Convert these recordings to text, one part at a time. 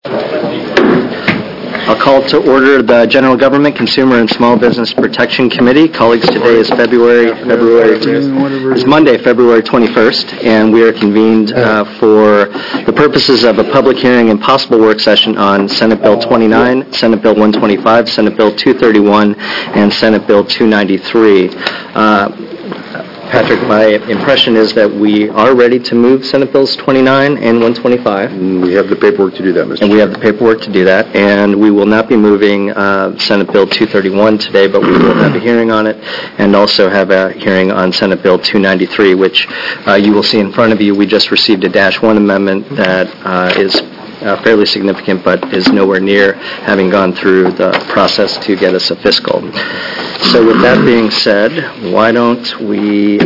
I'll call to order the General Government, Consumer, and Small Business Protection Committee. Colleagues, today is Monday, February 21st, and we are convened for the purposes of a public hearing and possible work session on Senate Bill 29, Senate Bill 125, Senate Bill 231, and Senate Bill 293. Patrick, my impression is that we are ready to move Senate Bills 29 and 125. We have the paperwork to do that, Mr. Chair. And we have the paperwork to do that. And we will not be moving Senate Bill 231 today, but we will have a hearing on it and also have a hearing on Senate Bill 293, which you will see in front of you. We just received a -1 amendment that is fairly significant, but is nowhere near having gone through the process to get us a fiscal. So with that being said, why don't we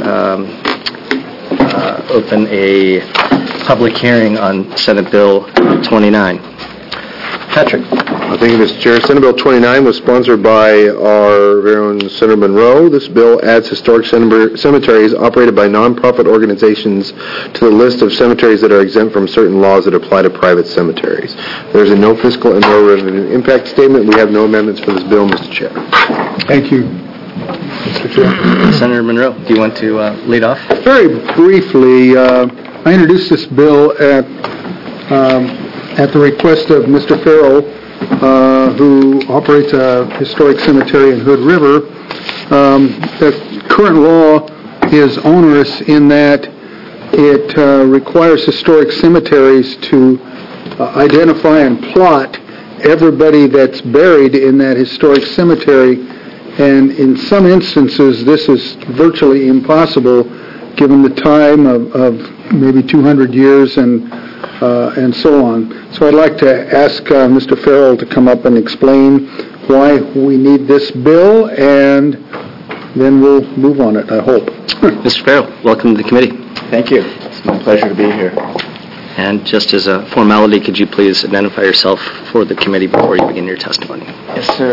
open a public hearing on Senate Bill 29. Patrick. Thank you, Mr. Chair. Senate Bill 29 was sponsored by our very own Senator Monroe. This bill adds historic cemeteries operated by nonprofit organizations to the list of cemeteries that are exempt from certain laws that apply to private cemeteries. There's a no fiscal and no revenue impact statement. We have no amendments for this bill, Mr. Chair. Thank you, Mr. Chair. Senator Monroe, do you want to lead off? Very briefly, I introduced this bill at the request of Mr. Farrell, who operates a historic cemetery in Hood River. The current law is onerous in that it requires historic cemeteries to identify and plot everybody that's buried in that historic cemetery, and in some instances this is virtually impossible given the time of maybe 200 years and so on. So I'd like to ask Mr. Farrell to come up and explain why we need this bill, and then we'll move on it, I hope. Mr. Farrell, welcome to the committee. Thank you. It's my pleasure to be here. And just as a formality, could you please identify yourself for the committee before you begin your testimony? Yes, sir.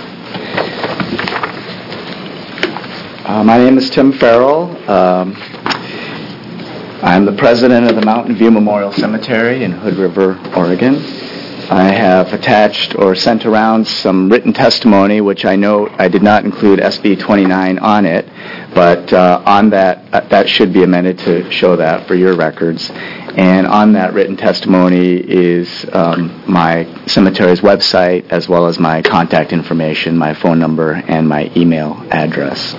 My name is Tim Farrell. I'm the president of the Mountain View Memorial Cemetery in Hood River, Oregon. I have attached or sent around some written testimony, which I know I did not include SB 29 on it, but on that should be amended to show that for your records. And on that written testimony is my cemetery's website, as well as my contact information, my phone number, and my email address.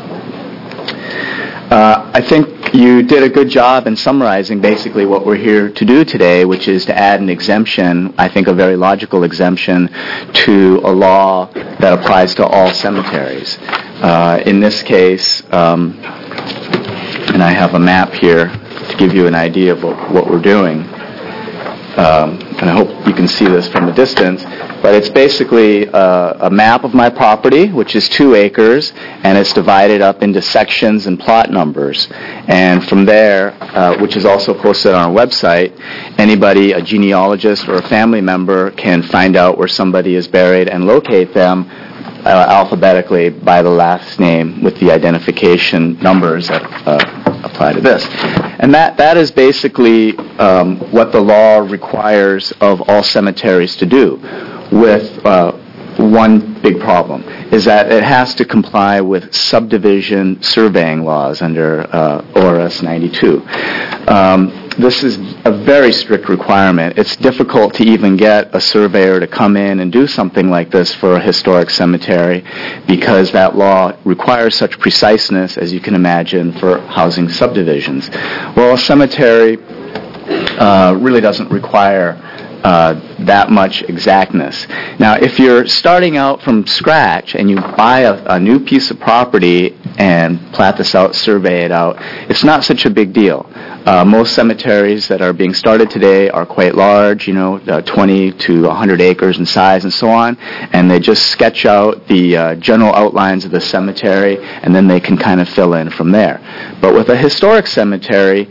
I think you did a good job in summarizing basically what we're here to do today, which is to add an exemption, I think a very logical exemption, to a law that applies to all cemeteries. In this case, and I have a map here to give you an idea of what we're doing. And I hope you can see this from a distance, but it's basically a map of my property, which is 2 acres, and it's divided up into sections and plot numbers. And from there, which is also posted on our website, anybody, a genealogist or a family member, can find out where somebody is buried and locate them alphabetically by the last name with the identification numbers that apply to this. And that is basically what the law requires of all cemeteries to do, with one big problem, is that it has to comply with subdivision surveying laws under ORS 92. This is a very strict requirement. It's difficult to even get a surveyor to come in and do something like this for a historic cemetery, because that law requires such preciseness, as you can imagine, for housing subdivisions. Well, a cemetery really doesn't require that much exactness. Now, if you're starting out from scratch and you buy a new piece of property and plat this out, survey it out, it's not such a big deal. Most cemeteries that are being started today are quite large, 20 to 100 acres in size and so on, and they just sketch out the general outlines of the cemetery, and then they can kind of fill in from there. But with a historic cemetery,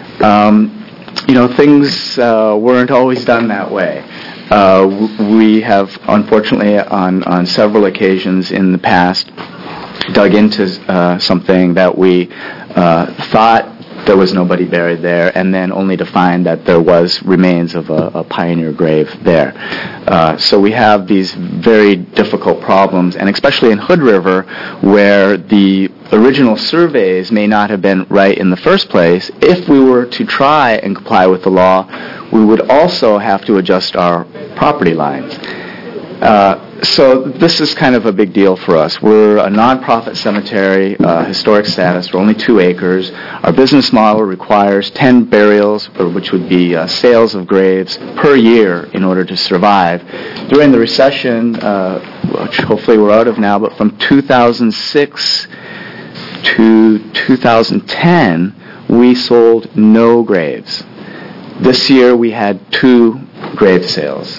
things weren't always done that way. We have, unfortunately, on several occasions in the past, dug into something that we thought there was nobody buried there, and then only to find that there was remains of a pioneer grave there. So we have these very difficult problems, and especially in Hood River, where the original surveys may not have been right in the first place. If we were to try and comply with the law, we would also have to adjust our property lines. So this is kind of a big deal for us. We're a nonprofit cemetery, historic status. We're only 2 acres. Our business model requires 10 burials, which would be sales of graves per year in order to survive. During the recession, which hopefully we're out of now, but from 2006 to 2010, we sold no graves. This year we had 2 grave sales.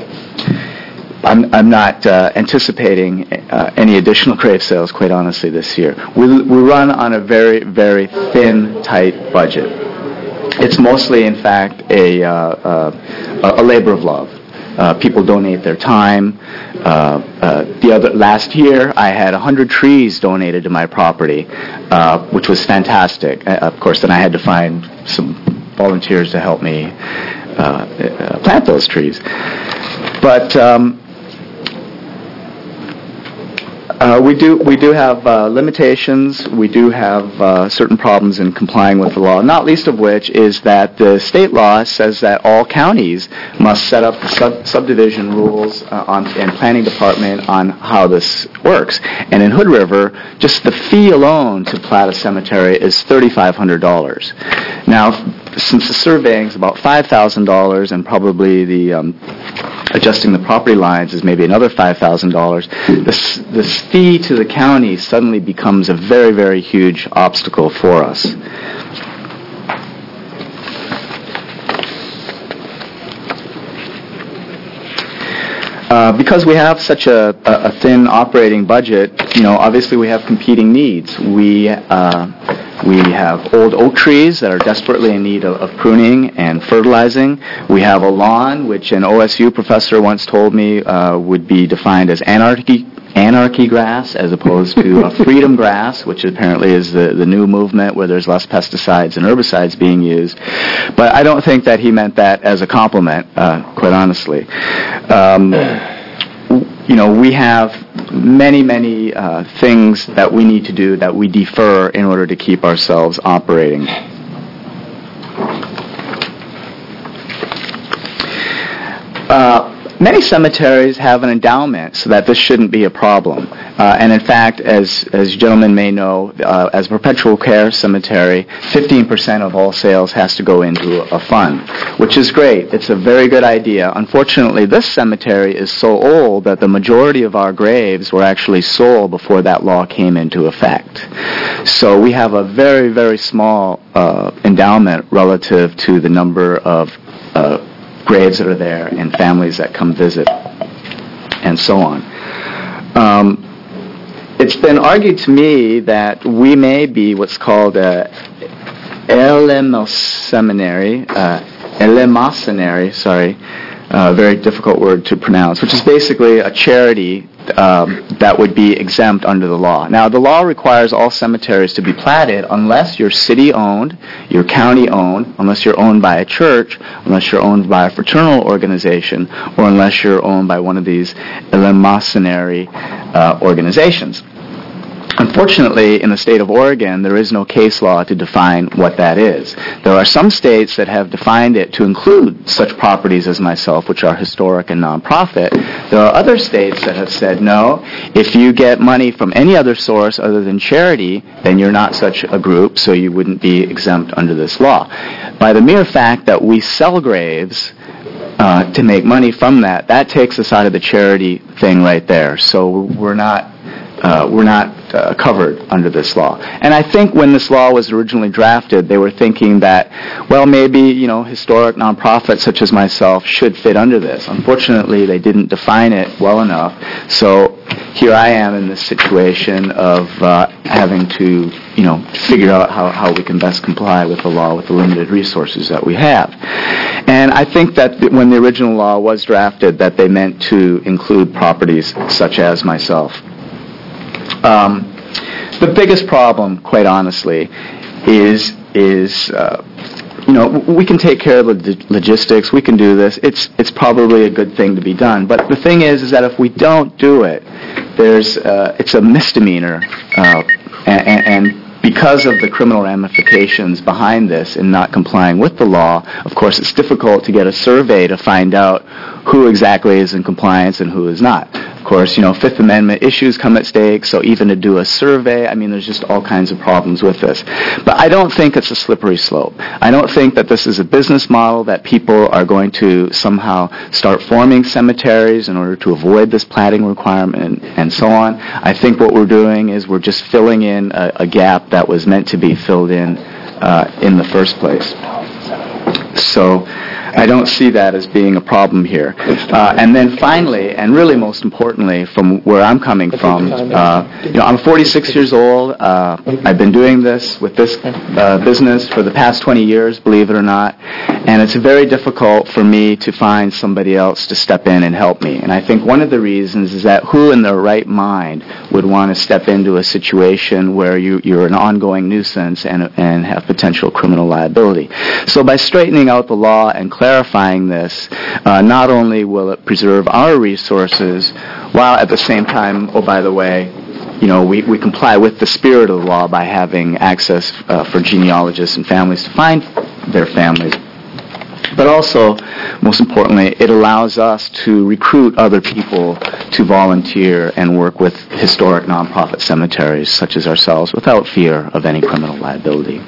I'm not anticipating any additional grave sales, quite honestly, this year. We run on a very, very thin, tight budget. It's mostly, in fact, a labor of love. People donate their time. Last year, I had 100 trees donated to my property, which was fantastic. Of course, then I had to find some volunteers to help me plant those trees. But we do have limitations. We do have certain problems in complying with the law, not least of which is that the state law says that all counties must set up subdivision rules and planning department on how this works. And in Hood River, just the fee alone to plat a cemetery is $3,500. Now, since the surveying is about $5,000 and probably the adjusting the property lines is maybe another $5,000, this fee to the county suddenly becomes a very, very huge obstacle for us. Because we have such a thin operating budget, obviously we have competing needs. We have old oak trees that are desperately in need of pruning and fertilizing. We have a lawn, which an OSU professor once told me would be defined as anarchy grass as opposed to freedom grass, which apparently is the new movement where there's less pesticides and herbicides being used. But I don't think that he meant that as a compliment, quite honestly. We have many things that we need to do that we defer in order to keep ourselves operating. Many cemeteries have an endowment, so that this shouldn't be a problem. And in fact, as you gentlemen may know, as a perpetual care cemetery, 15% of all sales has to go into a fund, which is great. It's a very good idea. Unfortunately, this cemetery is so old that the majority of our graves were actually sold before that law came into effect. So we have a very, very small endowment relative to the number of graves that are there and families that come visit and so on. It's been argued to me that we may be what's called a eleemosynary, very difficult word to pronounce, which is basically a charity that would be exempt under the law. Now, the law requires all cemeteries to be platted unless you're city-owned, you're county-owned, unless you're owned by a church, unless you're owned by a fraternal organization, or unless you're owned by one of these eleemosynary organizations. Unfortunately, in the state of Oregon, there is no case law to define what that is. There are some states that have defined it to include such properties as myself, which are historic and nonprofit. There are other states that have said, no, if you get money from any other source other than charity, then you're not such a group, so you wouldn't be exempt under this law. By the mere fact that we sell graves to make money from that takes us out of the charity thing right there. So we're not covered under this law. And I think when this law was originally drafted, they were thinking that, well, maybe, historic nonprofits such as myself should fit under this. Unfortunately, they didn't define it well enough. So here I am in this situation of having to, figure out how we can best comply with the law with the limited resources that we have. And I think that when the original law was drafted, that they meant to include properties such as myself. The biggest problem, quite honestly, is we can take care of the logistics. We can do this. It's probably a good thing to be done. But the thing is that if we don't do it, it's a misdemeanor, and because of the criminal ramifications behind this and not complying with the law, of course, it's difficult to get a survey to find out who exactly is in compliance and who is not. Of course, Fifth Amendment issues come at stake, so even to do a survey, there's just all kinds of problems with this. But I don't think it's a slippery slope. I don't think that this is a business model that people are going to somehow start forming cemeteries in order to avoid this platting requirement and so on. I think what we're doing is we're just filling in a gap that was meant to be filled in the first place. So I don't see that as being a problem here. And then finally, and really most importantly, from where I'm coming from, I'm 46 years old. I've been doing this with this business for the past 20 years, believe it or not, and it's very difficult for me to find somebody else to step in and help me. And I think one of the reasons is that who in their right mind would want to step into a situation where you're an ongoing nuisance and have potential criminal liability. So by straightening out the law and clarifying this, not only will it preserve our resources, while at the same time, oh, by the way, we comply with the spirit of the law by having access for genealogists and families to find their families. But also, most importantly, it allows us to recruit other people to volunteer and work with historic nonprofit cemeteries such as ourselves without fear of any criminal liability.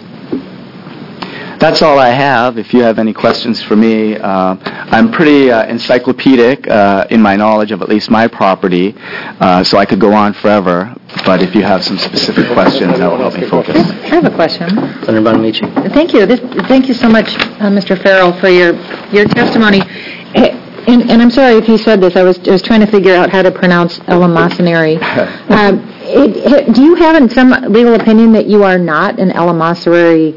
That's all I have. If you have any questions for me, I'm pretty encyclopedic in my knowledge of at least my property, so I could go on forever. But if you have some specific questions, that will help me focus. I have a question. Senator Bonamici. Thank you. Thank you so much, Mr. Farrell, for your testimony. And I'm sorry if you said this. I was trying to figure out how to pronounce eleemosynary. Do you have in some legal opinion that you are not an eleemosynary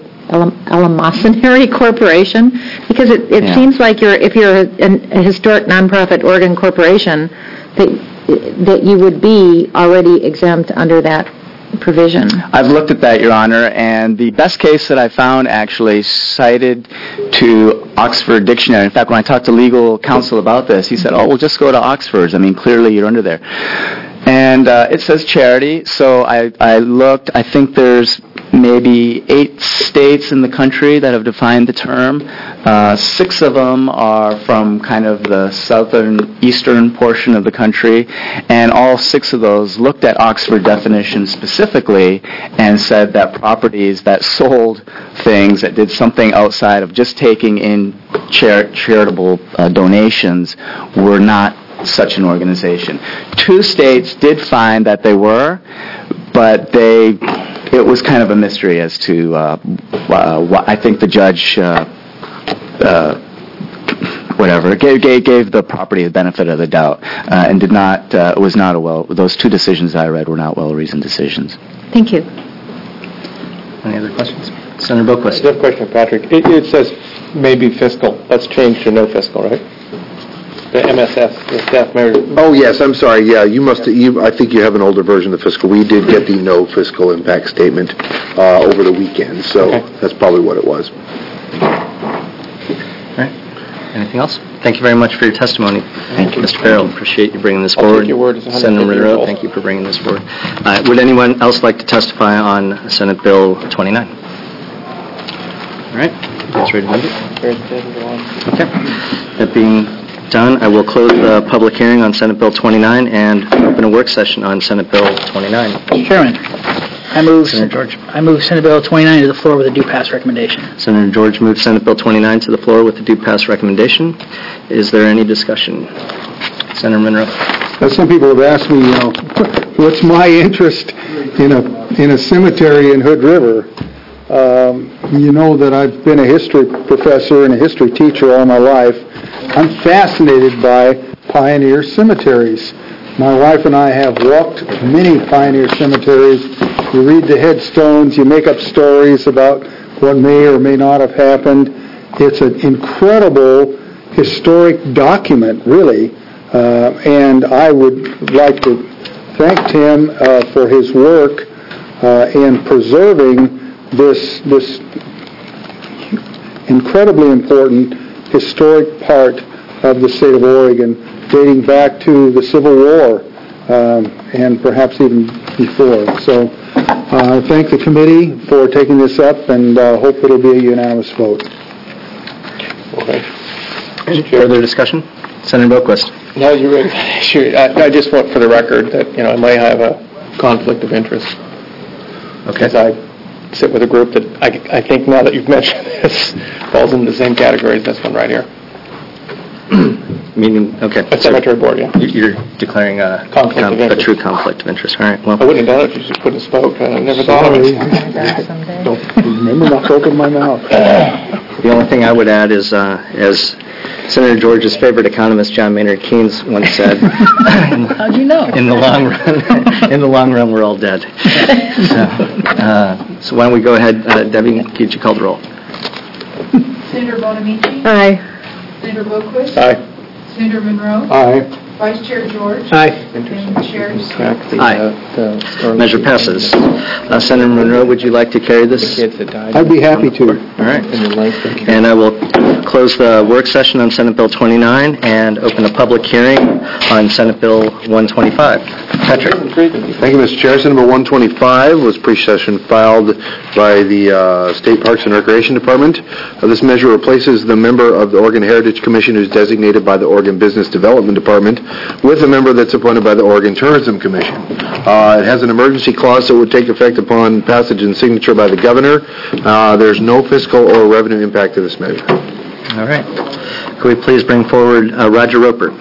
corporation? Because it seems like if you're a historic nonprofit Oregon corporation, that you would be already exempt under that provision. I've looked at that, Your Honor, and the best case that I found actually cited to Oxford Dictionary. In fact, when I talked to legal counsel about this, he said, well, just go to Oxford's. Clearly you're under there. And it says charity, so I looked. I think there's maybe 8 states in the country that have defined the term. 6 of them are from kind of the eastern portion of the country, and all 6 of those looked at Oxford definition specifically and said that properties that sold things that did something outside of just taking in charitable donations were not such an organization. 2 states did find that they were, but it was kind of a mystery as to what I think the judge gave the property the benefit of the doubt and did not those 2 decisions I read were not well-reasoned decisions. Thank you. Any other questions? Senator Boquist. I have a question, Patrick. It says maybe fiscal. That's changed to no fiscal, right? The MSF, the staff measure. Oh, yes, I'm sorry. Yeah, I think you have an older version of the fiscal. We did get the no fiscal impact statement over the weekend, so That's probably what it was. All right. Anything else? Thank you very much for your testimony. Thank you. Mr. Farrell, appreciate you bringing this I'll forward. take your word as 150 Senator years Monroe, old. thank you for bringing this forward. Would anyone else like to testify on Senate Bill 29? All right. That's ready to move it. Okay. That being done, I will close the public hearing on Senate Bill 29 and open a work session on Senate Bill 29. Mr. Chairman, I move Senate Bill 29 to the floor with a due pass recommendation. Senator George moves Senate Bill 29 to the floor with a due pass recommendation. Is there any discussion? Senator Monroe. Some people have asked me, what's my interest in a cemetery in Hood River? You know that I've been a history professor and a history teacher all my life. I'm fascinated by pioneer cemeteries. My wife and I have walked many pioneer cemeteries. You read the headstones, you make up stories about what may or may not have happened. It's an incredible historic document, really, and I would like to thank Tim for his work in preserving this incredibly important historic part of the state of Oregon, dating back to the Civil War and perhaps even before. So I thank the committee for taking this up and hope it'll be a unanimous vote. Okay. Any further discussion? Senator Boquist. Now you're ready. Sure. I just want for the record that, I might have a conflict of interest. Okay. Because I sit with a group that I think now that you've mentioned this falls in the same category as this one right here. Meaning, okay. A cemetery board, yeah. You're declaring a true conflict of interest. All right. Well, I wouldn't have done it if you just couldn't have spoke. I never thought of it. Remember not to open my mouth. The only thing I would add is, as Senator George's favorite economist, John Maynard Keynes, once said, How'd you know? in the long run, we're all dead. So why don't we go ahead, Debbie, could you call the roll? Senator Bonamici? Aye. Senator Boquist? Aye. Senator Monroe? Aye. Vice Chair George? Aye. And Chair Smith? Aye. Measure passes. Senator Monroe, would you like to carry this? I'd be happy to. All right. And I will close the work session on Senate Bill 29 and open a public hearing on Senate Bill 125. Patrick. Thank you, Mr. Chair. Senate Bill 125 was pre-session filed by the State Parks and Recreation Department. This measure replaces the member of the Oregon Heritage Commission who's designated by the Oregon Business Development Department with a member that's appointed by the Oregon Tourism Commission. It has an emergency clause that would take effect upon passage and signature by the governor. There's no fiscal or revenue impact to this measure. All right. Could we please bring forward Roger Roper?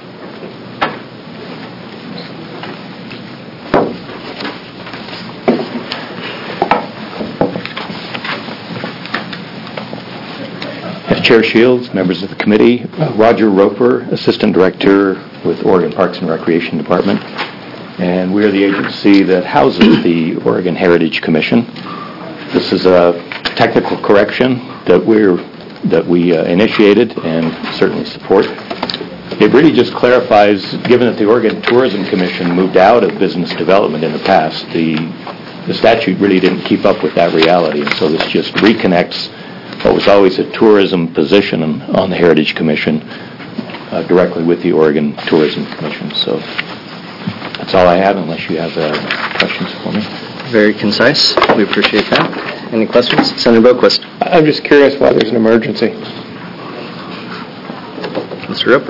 Chair Shields, members of the committee, Roger Roper, Assistant Director with Oregon Parks and Recreation Department, and we are the agency that houses the Oregon Heritage Commission. This is a technical correction that we initiated and certainly support. It really just clarifies, given that the Oregon Tourism Commission moved out of business development in the past, the statute really didn't keep up with that reality, and so this just reconnects what was always a tourism position on the Heritage Commission directly with the Oregon Tourism Commission. So that's all I have, unless you have questions for me. Very concise. We appreciate that. Any questions? Senator Boquist. I'm just curious why there's an emergency. Mr. Roper.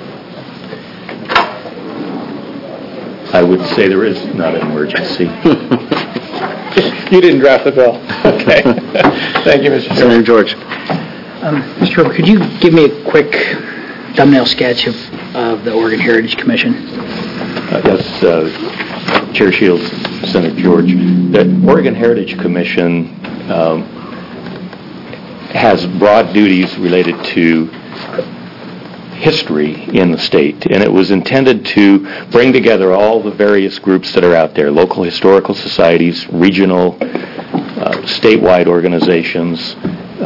I would say there is not an emergency. You didn't draft the bill. Okay. Thank you, Mr. Chairman. Senator George. Mr. Roper, could you give me a quick thumbnail sketch of the Oregon Heritage Commission? Yes, Chair Shields, Senator George. The Oregon Heritage Commission has broad duties related to history in the state, and it was intended to bring together all the various groups that are out there, local historical societies, regional, statewide organizations,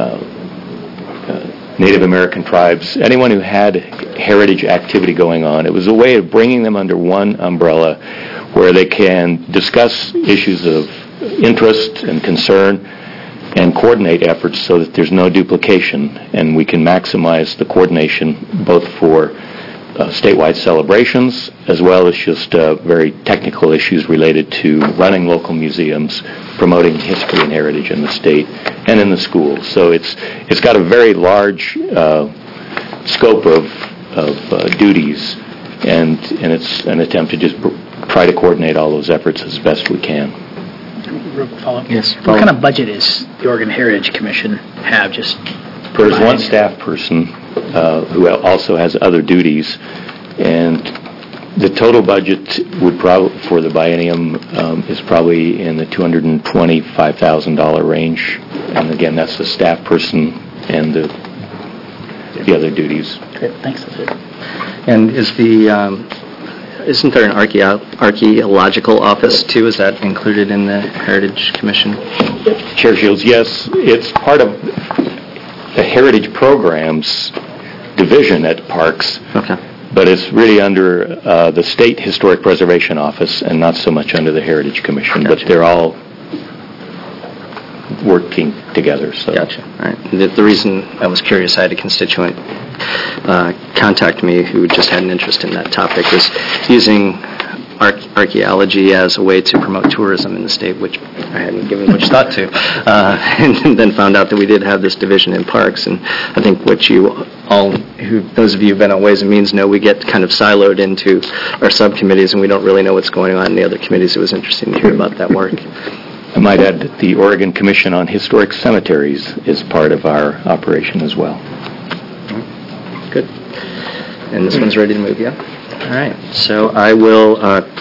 Native American tribes, anyone who had heritage activity going on. It was a way of bringing them under one umbrella where they can discuss issues of interest and concern and coordinate efforts so that there's no duplication, and we can maximize the coordination both for statewide celebrations as well as just very technical issues related to running local museums, promoting history and heritage in the state and in the schools. So it's got a very large scope of duties, and it's an attempt to just try to coordinate all those efforts as best we can. Follow-up. Yes. What kind of budget is the Oregon Heritage Commission have? Just there's one staff person who also has other duties, and the total budget would probably for the biennium is probably in the $225,000 range. And again, that's the staff person and the other duties. Great, thanks. That's it. And is isn't there an archaeological office too? Is that included in the Heritage Commission? Chair Shields, yes, it's part of the Heritage Programs division at Parks. Okay. But it's really under the State Historic Preservation Office and not so much under the Heritage Commission. Gotcha. But they're all working together. So. Gotcha. All right. The reason I was curious, I had a constituent contact me who just had an interest in that topic, was using archaeology as a way to promote tourism in the state, which I hadn't given much thought to, and then found out that we did have this division in parks. And I think what you all, those of you who've been on Ways and Means know, we get kind of siloed into our subcommittees, and we don't really know what's going on in the other committees. It was interesting to hear about that work. I might add that the Oregon Commission on Historic Cemeteries is part of our operation as well. Good. And this one's ready to move, yeah? All right. So I will,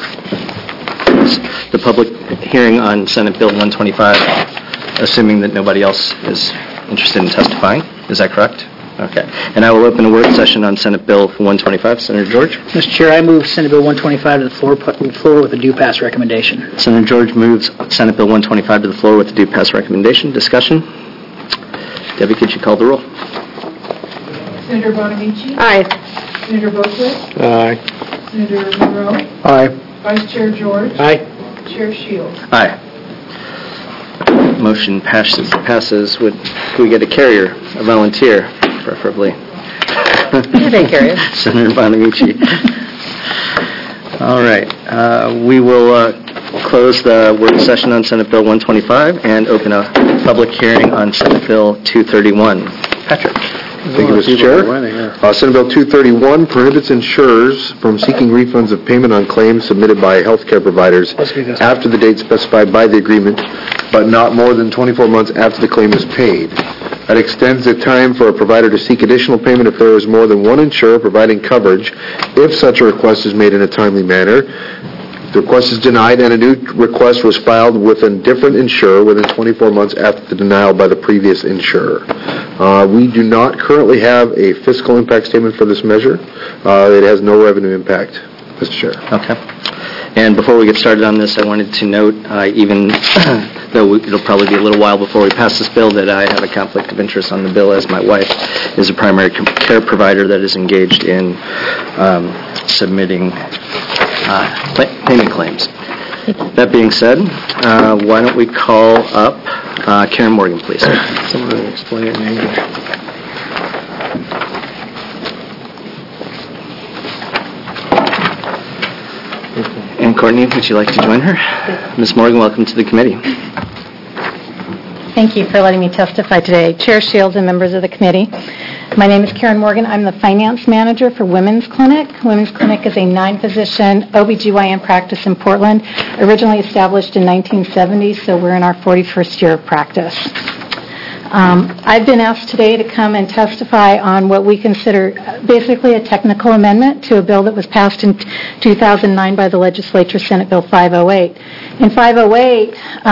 the public hearing on Senate Bill 125, assuming that nobody else is interested in testifying. Is that correct? Okay. And I will open a work session on Senate Bill 125. Senator George? Mr. Chair, I move Senate Bill 125 to the floor, put to the floor with a due pass recommendation. Senator George moves Senate Bill 125 to the floor with a due pass recommendation. Discussion? Debbie, could you call the roll? Senator Bonamici? Aye. Senator Boquist? Aye. Senator Monroe? Aye. Vice Chair George? Aye. Chair Shields? Aye. Motion passes. Could we get a carrier, a volunteer, preferably? Senator Bonamici. All right. We will close the work session on Senate Bill 125 and open a public hearing on Senate Bill 231. Patrick. Thank you, Mr. Chair. Senate Bill 231 prohibits insurers from seeking refunds of payment on claims submitted by healthcare providers after the date specified by the agreement, but not more than 24 months after the claim is paid. That extends the time for a provider to seek additional payment if there is more than one insurer providing coverage, if such a request is made in a timely manner. If the request is denied and a new request was filed with a different insurer within 24 months after the denial by the previous insurer. We do not currently have a fiscal impact statement for this measure. It has no revenue impact, Mr. Chair. Okay. And before we get started on this, I wanted to note, even though it'll probably be a little while before we pass this bill, that I have a conflict of interest on the bill, as my wife is a primary care provider that is engaged in submitting payment claims. That being said, why don't we call up Karen Morgan, please. Someone will explain it in English. And Courtney, would you like to join her? Ms. Morgan, welcome to the committee. Thank you for letting me testify today. Chair Shields and members of the committee. My name is Karen Morgan. I'm the finance manager for Women's Clinic. Women's Clinic is a 9-physician OBGYN practice in Portland, originally established in 1970, so we're in our 41st year of practice. I've been asked today to come and testify on what we consider basically a technical amendment to a bill that was passed in 2009 by the legislature, Senate Bill 508. In 508,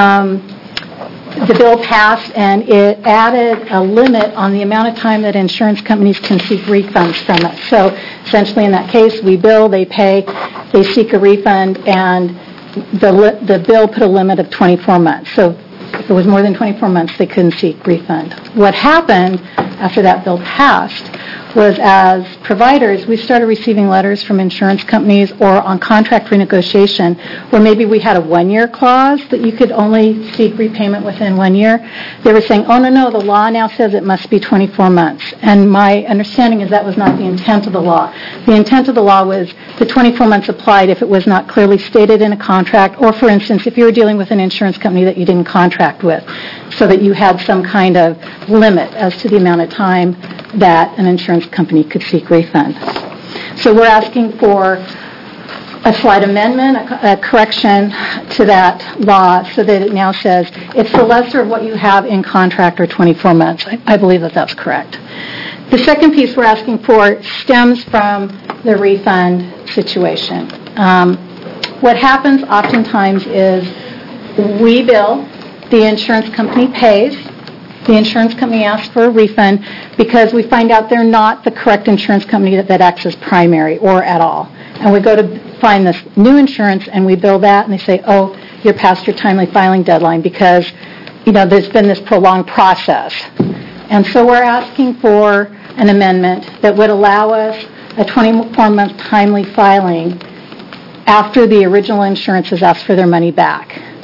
the bill passed and it added a limit on the amount of time that insurance companies can seek refunds from us. So essentially in that case, we bill, they pay, they seek a refund, and the bill put a limit of 24 months. So if it was more than 24 months, they couldn't seek refund. What happened after that bill passed was, as providers, we started receiving letters from insurance companies or on contract renegotiation where maybe we had a 1-year clause that you could only seek repayment within 1 year. They were saying, oh, no, the law now says it must be 24 months. And my understanding is that was not the intent of the law. The intent of the law was the 24 months applied if it was not clearly stated in a contract, or, for instance, if you were dealing with an insurance company that you didn't contract with, so that you had some kind of limit as to the amount of time that an insurance company could seek refund. So we're asking for a slight amendment, a correction to that law, so that it now says it's the lesser of what you have in contract, or 24 months. I believe that that's correct. The second piece we're asking for stems from the refund situation. What happens oftentimes is we bill, the insurance company pays, the insurance company asks for a refund because we find out they're not the correct insurance company that acts as primary or at all. And we go to find this new insurance and we bill that, and they say, oh, you're past your timely filing deadline because, there's been this prolonged process. And so we're asking for an amendment that would allow us a 24-month timely filing after the original insurance has asked for their money back.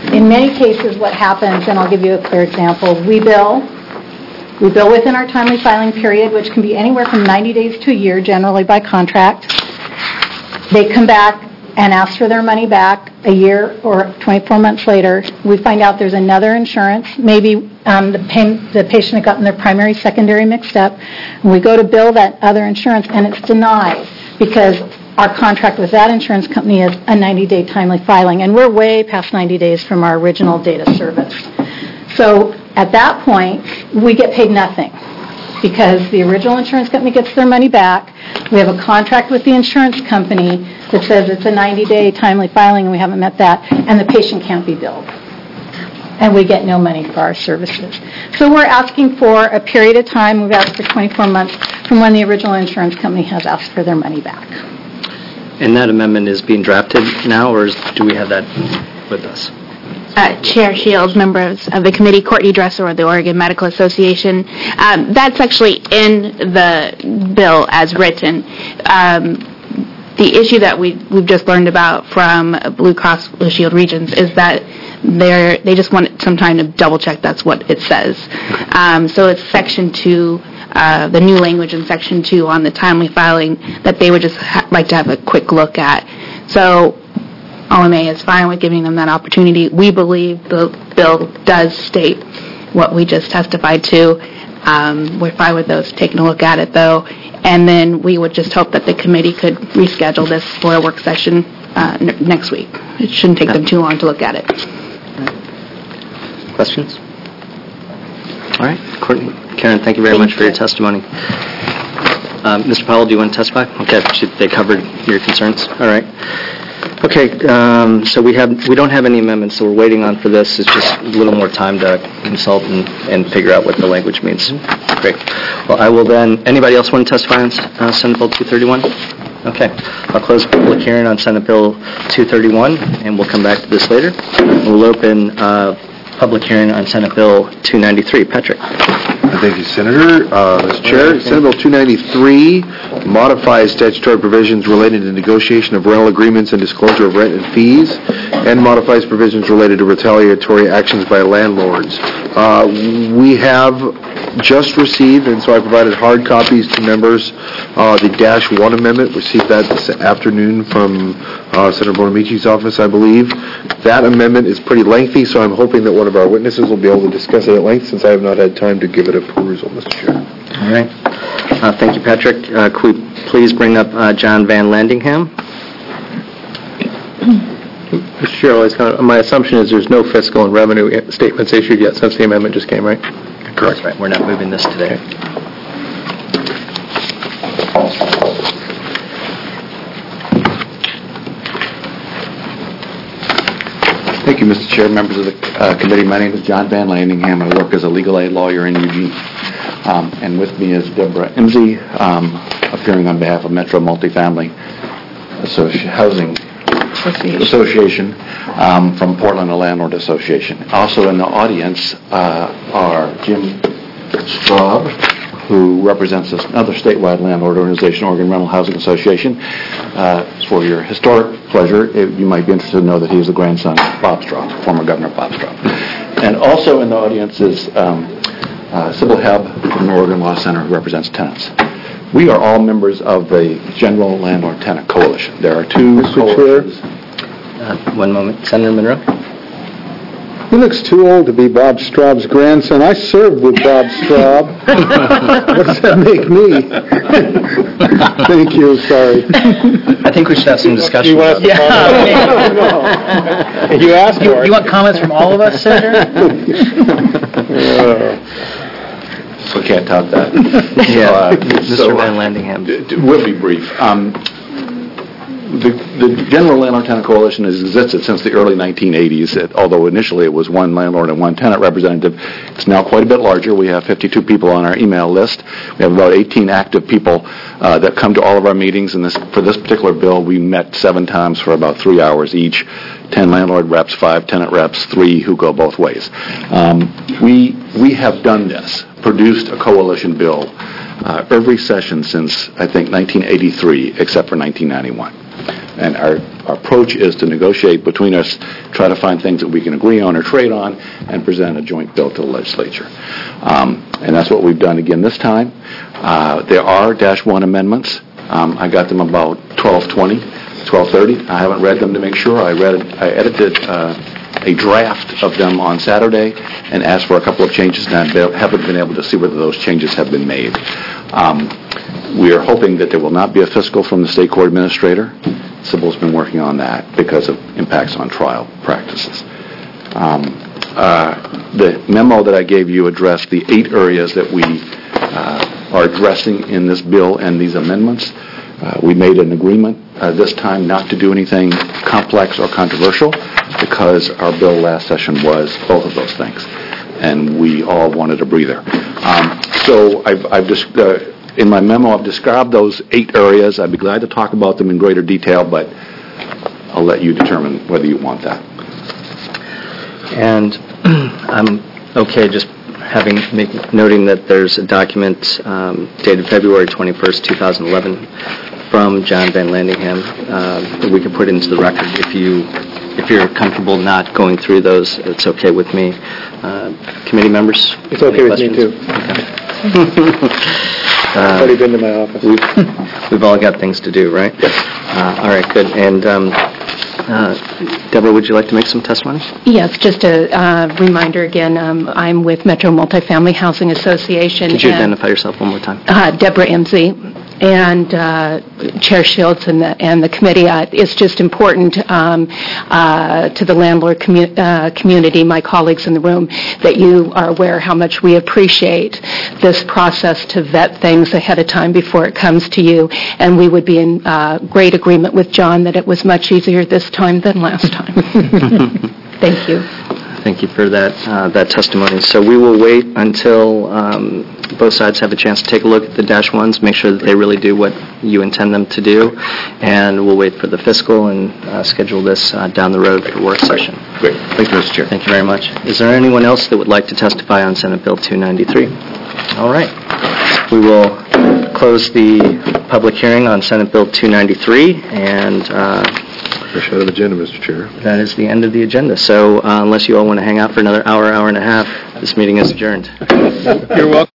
In many cases, what happens, and I'll give you a clear example, we bill within our timely filing period, which can be anywhere from 90 days to a year, generally by contract. They come back and ask for their money back a year or 24 months later. We find out there's another insurance. Maybe the patient had gotten their primary, secondary mixed up. And we go to bill that other insurance, and it's denied because our contract with that insurance company is a 90-day timely filing, and we're way past 90 days from our original date of service. So at that point, we get paid nothing because the original insurance company gets their money back. We have a contract with the insurance company that says it's a 90-day timely filing, and we haven't met that, and the patient can't be billed. And we get no money for our services. So we're asking for a period of time. We've asked for 24 months from when the original insurance company has asked for their money back. And that amendment is being drafted now, or do we have that with us? Chair Shields, members of the committee, Courtney Dresser of the Oregon Medical Association. That's actually in the bill as written. The issue that we've just learned about from Blue Cross Blue Shield regions is that they just want some time to double check that's what it says. So it's Section 2, the new language in Section 2 on the timely filing that they would just like to have a quick look at. So OMA is fine with giving them that opportunity. We believe the bill does state what we just testified to. We're fine with those taking a look at it, though. And then we would just hope that the committee could reschedule this for a work session next week. It shouldn't take them too long to look at it. Questions? All right. Courtney, Karen, thank you very much for your testimony. Mr. Powell, do you want to testify? Okay, they covered your concerns. All right. Okay, so we don't have any amendments, so we're waiting on for this. It's just a little more time to consult and figure out what the language means. Great. Well, I will then. Anybody else want to testify on Senate Bill 231? Okay. I'll close the public hearing on Senate Bill 231, and we'll come back to this later. We'll open public hearing on Senate Bill 293. Patrick. Thank you, Senator. Mr. Chair, Senate Bill 293 modifies statutory provisions related to negotiation of rental agreements and disclosure of rent and fees, and modifies provisions related to retaliatory actions by landlords. We have just received, and so I provided hard copies to members, the Dash 1 amendment, received that this afternoon from Senator Bonamici's office, I believe. That amendment is pretty lengthy, so I'm hoping that one of our witnesses will be able to discuss it at length, since I have not had time to give it a perusal, Mr. Chair. All right. Thank you, Patrick. Could we please bring up John Van Landingham? Mr. Chair, my assumption is there's no fiscal and revenue statements issued yet since the amendment just came, right? Correct. That's right. We're not moving this today. Thank you, Mr. Chair, members of the committee. My name is John Van Landingham. I work as a legal aid lawyer in Eugene. And with me is Deborah Imsey, appearing on behalf of Metro Multifamily Housing Association from Portland, a landlord association. Also in the audience are Jim Straub, who represents another statewide landlord organization, Oregon Rental Housing Association. For your historic pleasure, you might be interested to know that he is the grandson of Bob Straub, former Governor Bob Straub. And also in the audience is Sybil Hebb from the Oregon Law Center, who represents tenants. We are all members of the General Landlord Tenant Coalition. There are two coalitions. One moment. Senator Monroe? He looks too old to be Bob Straub's grandson. I served with Bob Straub. What does that make me? Thank you, sorry. I think we should have some discussion. You asked for it. You want comments from all of us, Senator? We can't top that. Yeah, Mr. Van Landingham. We'll be brief. The General Landlord Tenant Coalition has existed since the early 1980s, although initially it was one landlord and one tenant representative. It's now quite a bit larger. We have 52 people on our email list. We have about 18 active people that come to all of our meetings, and for this particular bill, we met 7 times for about 3 hours each. 10 landlord reps, 5 tenant reps, 3 who go both ways. We have done this, produced a coalition bill every session since, I think, 1983, except for 1991. And our approach is to negotiate between us, try to find things that we can agree on or trade on, and present a joint bill to the legislature. And that's what we've done again this time. There are -1 amendments. I got them about 12:30. I haven't read them to make sure. I edited a draft of them on Saturday and asked for a couple of changes, and I haven't been able to see whether those changes have been made. We are hoping that there will not be a fiscal from the state court administrator. Sybil's been working on that because of impacts on trial practices. The memo that I gave you addressed the 8 areas that we are addressing in this bill and these amendments. We made an agreement this time not to do anything complex or controversial because our bill last session was both of those things, and we all wanted a breather. So I've just in my memo I've described those 8 areas. I'd be glad to talk about them in greater detail, but I'll let you determine whether you want that. And I'm okay just noting that there's a document dated February 21st, 2011 from John Van Landingham that we can put into the record. If you're comfortable not going through those, it's okay with me. Committee members? It's okay with me too. Okay. I've already been to my office. We've all got things to do, right? Yes. All right, good. And Deborah, would you like to make some testimony? Yes, just a reminder again, I'm with Metro Multifamily Housing Association. Could you identify yourself one more time? Deborah Imsey, and Chair Shields and the committee. It's just important to the landlord community, my colleagues in the room, that you are aware how much we appreciate this process to vet things ahead of time before it comes to you. And we would be in great agreement with John that it was much easier this time than last time. Thank you. Thank you for that testimony. So we will wait until both sides have a chance to take a look at the -1s, make sure that they really do what you intend them to do, and we'll wait for the fiscal and schedule this down the road for work session. Great. Thank you, Mr. Chair. Thank you very much. Is there anyone else that would like to testify on Senate Bill 293? All right. We will close the public hearing on Senate Bill 293, and Fresh out of agenda, Mr. Chair. that is the end of the agenda. So unless you all want to hang out for another hour and a half, this meeting is adjourned. You're welcome.